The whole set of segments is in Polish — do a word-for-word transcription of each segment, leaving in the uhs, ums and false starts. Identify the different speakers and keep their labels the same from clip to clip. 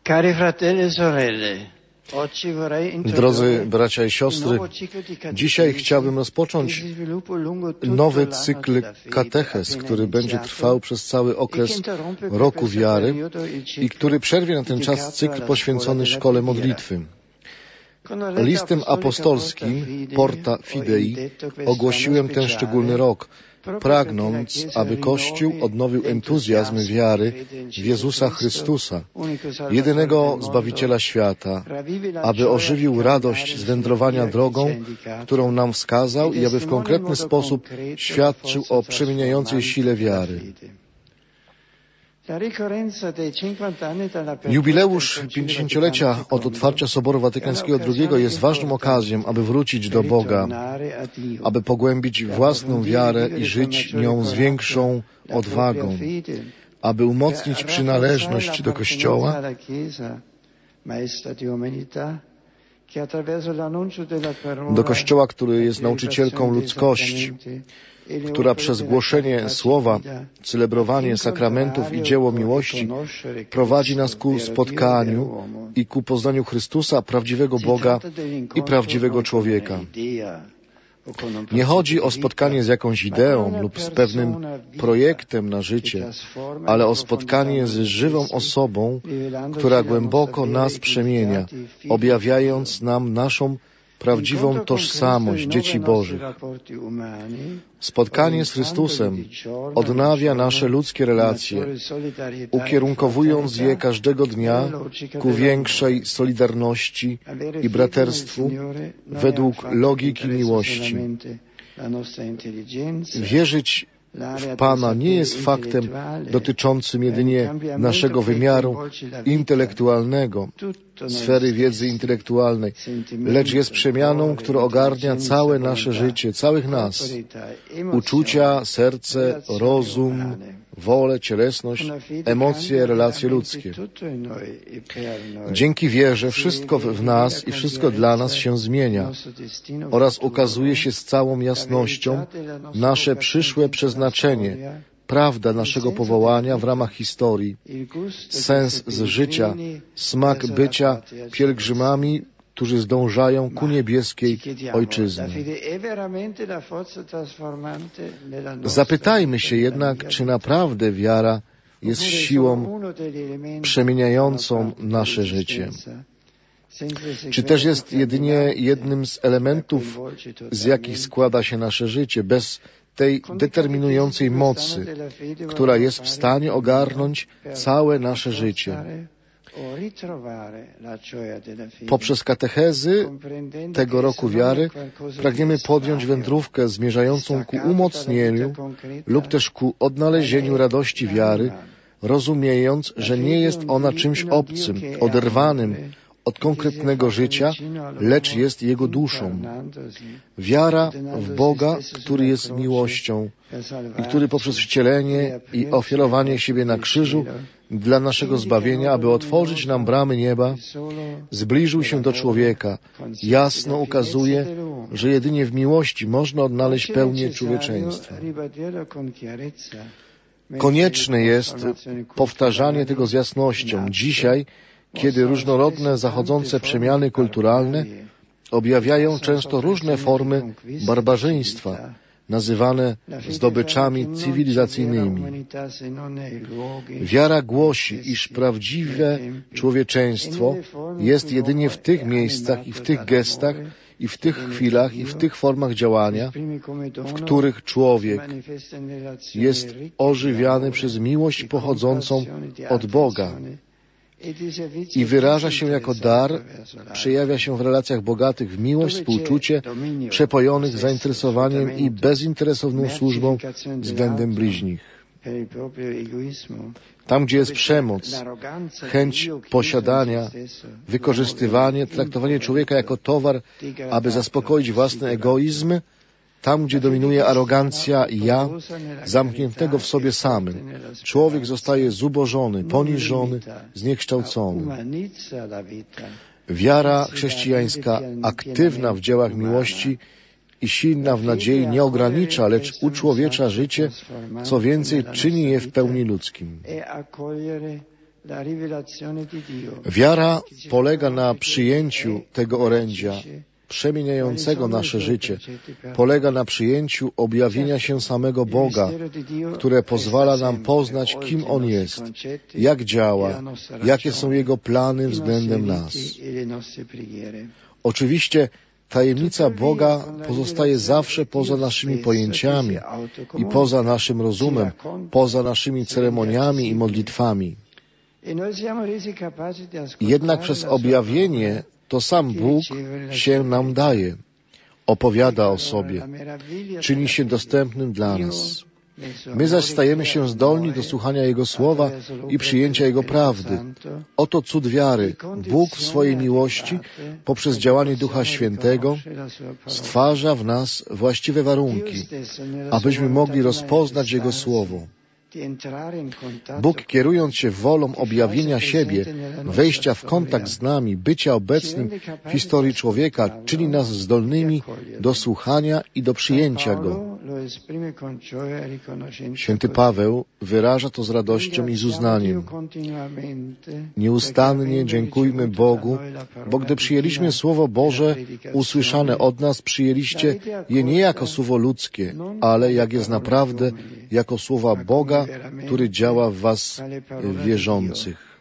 Speaker 1: Cari fratelli e sorelle,
Speaker 2: drodzy bracia i siostry, dzisiaj chciałbym rozpocząć nowy cykl katechez, który będzie trwał przez cały okres roku wiary i który przerwie na ten czas cykl poświęcony szkole modlitwy. Listem apostolskim Porta Fidei ogłosiłem ten szczególny rok, pragnąc, aby Kościół odnowił entuzjazm wiary w Jezusa Chrystusa, jedynego Zbawiciela świata, aby ożywił radość z wędrowania drogą, którą nam wskazał i aby w konkretny sposób świadczył o przemieniającej sile wiary. Jubileusz pięćdziesięciolecia od otwarcia Soboru Watykańskiego drugiego jest ważną okazją, aby wrócić do Boga, aby pogłębić własną wiarę i żyć nią z większą odwagą, aby umocnić przynależność do Kościoła, do Kościoła, który jest nauczycielką ludzkości, która przez głoszenie Słowa, celebrowanie sakramentów i dzieło miłości prowadzi nas ku spotkaniu i ku poznaniu Chrystusa, prawdziwego Boga i prawdziwego człowieka. Nie chodzi o spotkanie z jakąś ideą lub z pewnym projektem na życie, ale o spotkanie z żywą osobą, która głęboko nas przemienia, objawiając nam naszą prawdziwą tożsamość dzieci Bożych. Spotkanie z Chrystusem odnawia nasze ludzkie relacje, ukierunkowując je każdego dnia ku większej solidarności i braterstwu według logiki miłości. Wierzyć w Pana nie jest faktem dotyczącym jedynie naszego wymiaru intelektualnego, sfery wiedzy intelektualnej, lecz jest przemianą, która ogarnia całe nasze życie, całych nas. Uczucia, serce, rozum, wolę, cielesność, emocje, relacje ludzkie. Dzięki wierze wszystko w nas i wszystko dla nas się zmienia oraz ukazuje się z całą jasnością nasze przyszłe przeznaczenie, prawda naszego powołania w ramach historii, sens z życia, smak bycia pielgrzymami, którzy zdążają ku niebieskiej Ojczyznie. Zapytajmy się jednak, czy naprawdę wiara jest siłą przemieniającą nasze życie. Czy też jest jedynie jednym z elementów, z jakich składa się nasze życie, bez tej determinującej mocy, która jest w stanie ogarnąć całe nasze życie. Poprzez katechezy tego roku wiary pragniemy podjąć wędrówkę zmierzającą ku umocnieniu lub też ku odnalezieniu radości wiary, rozumiejąc, że nie jest ona czymś obcym, oderwanym od konkretnego życia, lecz jest jego duszą. Wiara w Boga, który jest miłością i który poprzez wcielenie i ofiarowanie siebie na krzyżu dla naszego zbawienia, aby otworzyć nam bramy nieba, zbliżył się do człowieka, jasno ukazuje, że jedynie w miłości można odnaleźć pełnię człowieczeństwa. Konieczne jest powtarzanie tego z jasnością. Dzisiaj, kiedy różnorodne, zachodzące przemiany kulturalne objawiają często różne formy barbarzyństwa, nazywane zdobyczami cywilizacyjnymi. Wiara głosi, iż prawdziwe człowieczeństwo jest jedynie w tych miejscach i w tych gestach i w tych chwilach i w tych formach działania, w których człowiek jest ożywiany przez miłość pochodzącą od Boga i wyraża się jako dar, przejawia się w relacjach bogatych w miłość, współczucie, przepojonych zainteresowaniem i bezinteresowną służbą względem bliźnich. Tam, gdzie jest przemoc, chęć posiadania, wykorzystywanie, traktowanie człowieka jako towar, aby zaspokoić własny egoizm, tam, gdzie dominuje arogancja ja, zamkniętego w sobie samym, człowiek zostaje zubożony, poniżony, zniekształcony. Wiara chrześcijańska, aktywna w dziełach miłości i silna w nadziei, nie ogranicza, lecz uczłowiecza życie, co więcej, czyni je w pełni ludzkim. Wiara polega na przyjęciu tego orędzia przemieniającego nasze życie. Polega na przyjęciu objawienia się samego Boga, które pozwala nam poznać, kim On jest, jak działa, jakie są Jego plany względem nas. Oczywiście tajemnica Boga pozostaje zawsze poza naszymi pojęciami i poza naszym rozumem, poza naszymi ceremoniami i modlitwami. Jednak przez objawienie to sam Bóg się nam daje, opowiada o sobie, czyni się dostępnym dla nas. My zaś stajemy się zdolni do słuchania Jego słowa i przyjęcia Jego prawdy. Oto cud wiary. Bóg w swojej miłości, poprzez działanie Ducha Świętego, stwarza w nas właściwe warunki, abyśmy mogli rozpoznać Jego słowo. Bóg, kierując się wolą objawienia siebie, wejścia w kontakt z nami, bycia obecnym w historii człowieka, czyni nas zdolnymi do słuchania i do przyjęcia Go. Święty Paweł wyraża to z radością i z uznaniem. Nieustannie dziękujmy Bogu, bo gdy przyjęliśmy Słowo Boże usłyszane od nas, przyjęliście je nie jako słowo ludzkie, ale jak jest naprawdę, jako słowa Boga, który działa w was wierzących.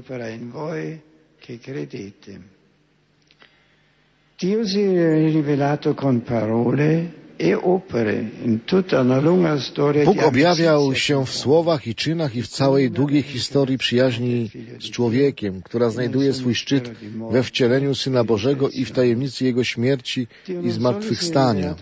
Speaker 1: Dio si è rivelato con parole e opere in tutta una lunga storia.
Speaker 2: Bóg objawiał się w słowach i czynach i w całej długiej historii przyjaźni z człowiekiem, która znajduje swój szczyt we wcieleniu Syna Bożego i w tajemnicy Jego śmierci i zmartwychwstania.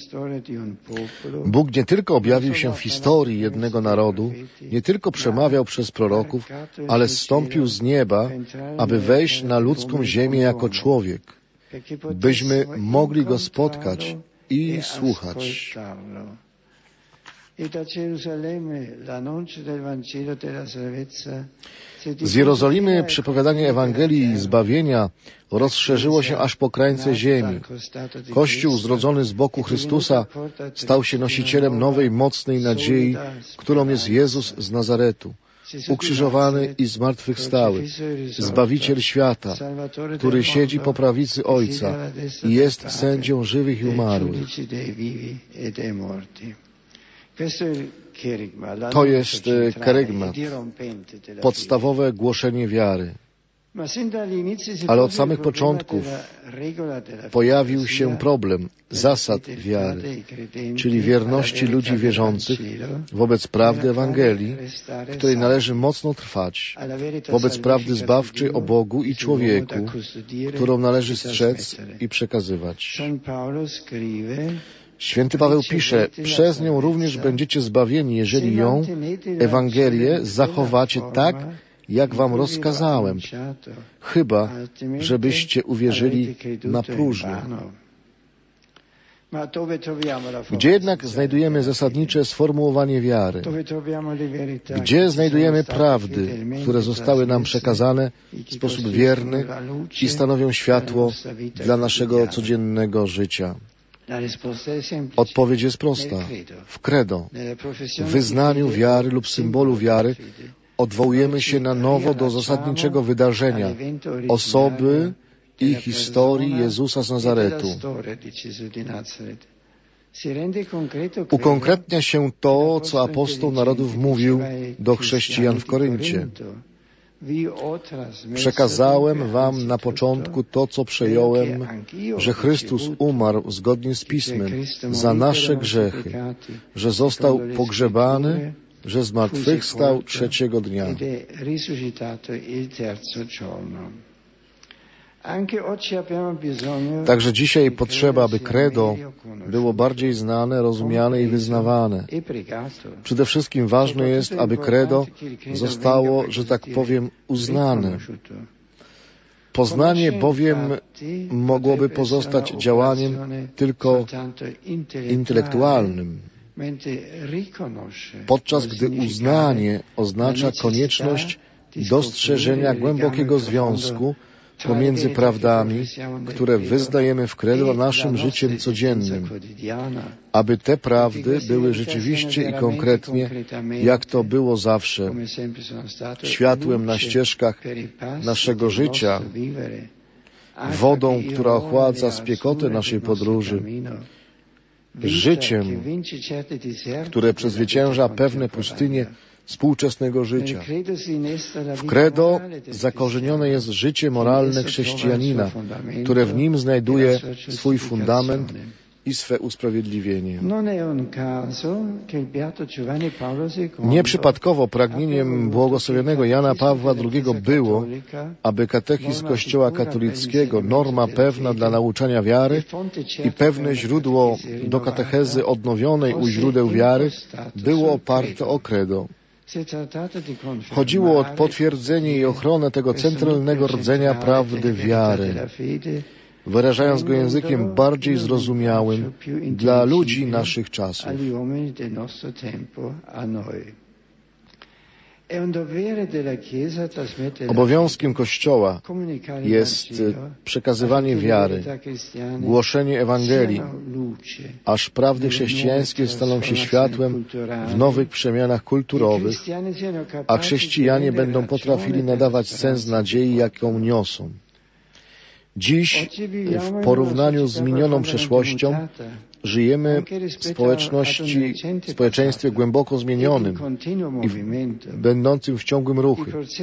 Speaker 2: Bóg nie tylko objawił się w historii jednego narodu, nie tylko przemawiał przez proroków, ale zstąpił z nieba, aby wejść na ludzką ziemię jako człowiek, byśmy mogli Go spotkać i słuchać. Z Jerozolimy przepowiadanie Ewangelii i zbawienia rozszerzyło się aż po krańce ziemi. Kościół zrodzony z boku Chrystusa stał się nosicielem nowej, mocnej nadziei, którą jest Jezus z Nazaretu, ukrzyżowany i zmartwychwstały, Zbawiciel świata, który siedzi po prawicy Ojca i jest sędzią żywych i umarłych. To jest kerygmat, podstawowe głoszenie wiary. Ale od samych początków pojawił się problem zasad wiary, czyli wierności ludzi wierzących wobec prawdy Ewangelii, w której należy mocno trwać, wobec prawdy zbawczej o Bogu i człowieku, którą należy strzec i przekazywać. Święty Paweł pisze, przez nią również będziecie zbawieni, jeżeli ją, Ewangelię, zachowacie tak, jak wam rozkazałem, chyba żebyście uwierzyli na próżno. Gdzie jednak znajdujemy zasadnicze sformułowanie wiary? Gdzie znajdujemy prawdy, które zostały nam przekazane w sposób wierny i stanowią światło dla naszego codziennego życia? Odpowiedź jest prosta. W credo, w wyznaniu wiary lub symbolu wiary, odwołujemy się na nowo do zasadniczego wydarzenia, osoby i historii Jezusa z Nazaretu. Ukonkretnia się to, co apostoł narodów mówił do chrześcijan w Koryncie. Przekazałem wam na początku to, co przejąłem, że Chrystus umarł zgodnie z Pismem za nasze grzechy, że został pogrzebany, że zmartwychwstał trzeciego dnia. Także dzisiaj potrzeba, aby credo było bardziej znane, rozumiane i wyznawane. Przede wszystkim ważne jest, aby credo zostało, że tak powiem, uznane. Poznanie bowiem mogłoby pozostać działaniem tylko intelektualnym, podczas gdy uznanie oznacza konieczność dostrzeżenia głębokiego związku pomiędzy prawdami, które wyznajemy w credo, a naszym życiem codziennym, aby te prawdy były rzeczywiście i konkretnie, jak to było zawsze, światłem na ścieżkach naszego życia, wodą, która ochładza spiekotę naszej podróży, życiem, które przezwycięża pewne pustynie współczesnego życia. W credo zakorzenione jest życie moralne chrześcijanina, które w nim znajduje swój fundament i swe usprawiedliwienie. Nieprzypadkowo pragnieniem błogosławionego Jana Pawła drugiego było, aby katechizm Kościoła katolickiego, norma pewna dla nauczania wiary i pewne źródło do katechezy odnowionej u źródeł wiary, było oparte o credo. Chodziło o potwierdzenie i ochronę tego centralnego rdzenia prawdy wiary, wyrażając go językiem bardziej zrozumiałym dla ludzi naszych czasów. Obowiązkiem Kościoła jest przekazywanie wiary, głoszenie Ewangelii, aż prawdy chrześcijańskie staną się światłem w nowych przemianach kulturowych, a chrześcijanie będą potrafili nadawać sens nadziei, jaką niosą. Dziś, w porównaniu z minioną przeszłością, żyjemy w społeczności, w społeczeństwie głęboko zmienionym i w, będącym w ciągłym ruchu.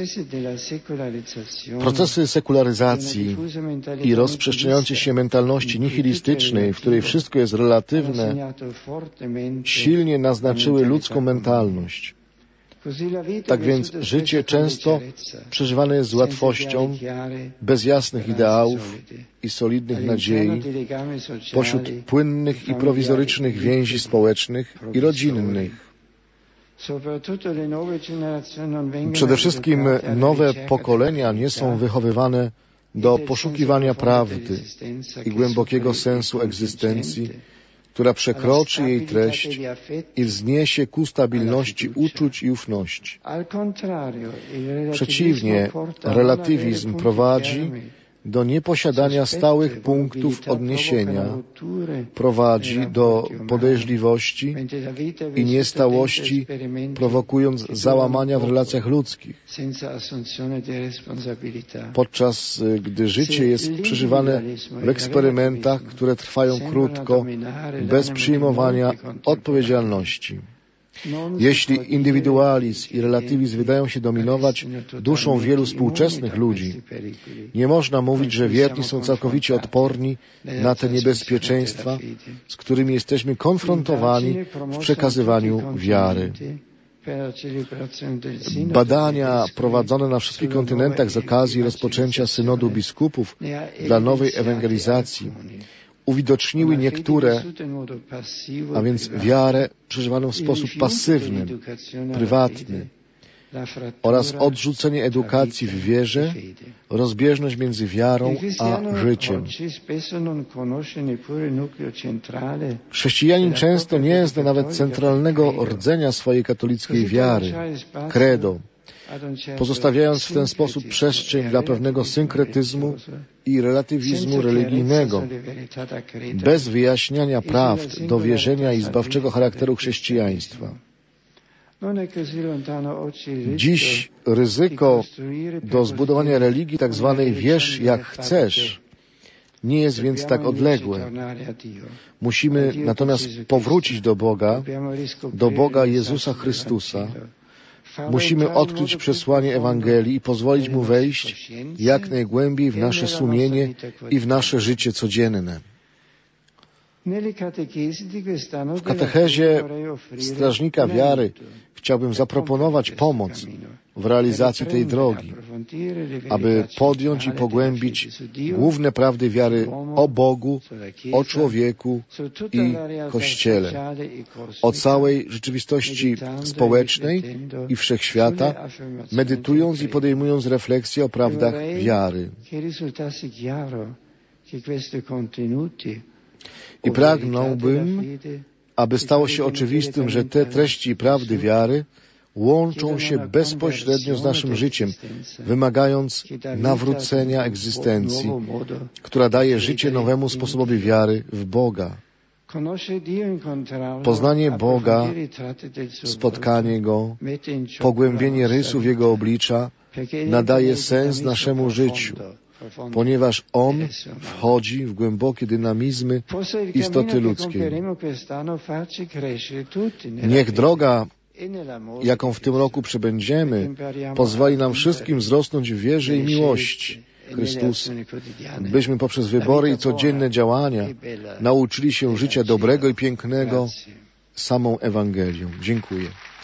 Speaker 2: Procesy sekularyzacji i rozprzestrzeniającej się mentalności nihilistycznej, w której wszystko jest relatywne, silnie naznaczyły ludzką mentalność. Tak więc życie często przeżywane jest z łatwością, bez jasnych ideałów i solidnych nadziei, pośród płynnych i prowizorycznych więzi społecznych i rodzinnych. Przede wszystkim nowe pokolenia nie są wychowywane do poszukiwania prawdy i głębokiego sensu egzystencji, która przekroczy jej treść i wzniesie ku stabilności uczuć i ufności. Przeciwnie, relatywizm prowadzi do nieposiadania stałych punktów odniesienia, prowadzi do podejrzliwości i niestałości, prowokując załamania w relacjach ludzkich. Podczas gdy życie jest przeżywane w eksperymentach, które trwają krótko, bez przyjmowania odpowiedzialności. Jeśli indywidualizm i relatywizm wydają się dominować duszą wielu współczesnych ludzi, nie można mówić, że wierni są całkowicie odporni na te niebezpieczeństwa, z którymi jesteśmy konfrontowani w przekazywaniu wiary. Badania prowadzone na wszystkich kontynentach z okazji rozpoczęcia synodu biskupów dla nowej ewangelizacji uwidoczniły niektóre, a więc wiarę przeżywaną w sposób pasywny, prywatny oraz odrzucenie edukacji w wierze, rozbieżność między wiarą a życiem. Chrześcijanin często nie zna nawet centralnego rdzenia swojej katolickiej wiary, credo, pozostawiając w ten sposób przestrzeń dla pewnego synkretyzmu i relatywizmu religijnego, bez wyjaśniania prawd dowierzenia i zbawczego charakteru chrześcijaństwa. Dziś ryzyko do zbudowania religii tak zwanej wierz jak chcesz nie jest więc tak odległe. Musimy natomiast powrócić do Boga, do Boga Jezusa Chrystusa. Musimy odkryć przesłanie Ewangelii i pozwolić Mu wejść jak najgłębiej w nasze sumienie i w nasze życie codzienne. W katechezie strażnika wiary chciałbym zaproponować pomoc w realizacji tej drogi, aby podjąć i pogłębić główne prawdy wiary o Bogu, o człowieku i Kościele, o całej rzeczywistości społecznej i wszechświata, medytując i podejmując refleksję o prawdach wiary. I pragnąłbym, aby stało się oczywistym, że te treści prawdy wiary łączą się bezpośrednio z naszym życiem, wymagając nawrócenia egzystencji, która daje życie nowemu sposobowi wiary w Boga. Poznanie Boga, spotkanie Go, pogłębienie rysów Jego oblicza nadaje sens naszemu życiu, ponieważ On wchodzi w głębokie dynamizmy istoty ludzkiej. Niech droga, jaką w tym roku przebędziemy, pozwoli nam wszystkim wzrosnąć w wierze i miłości Chrystusa, byśmy poprzez wybory i codzienne działania nauczyli się życia dobrego i pięknego samą Ewangelią. Dziękuję.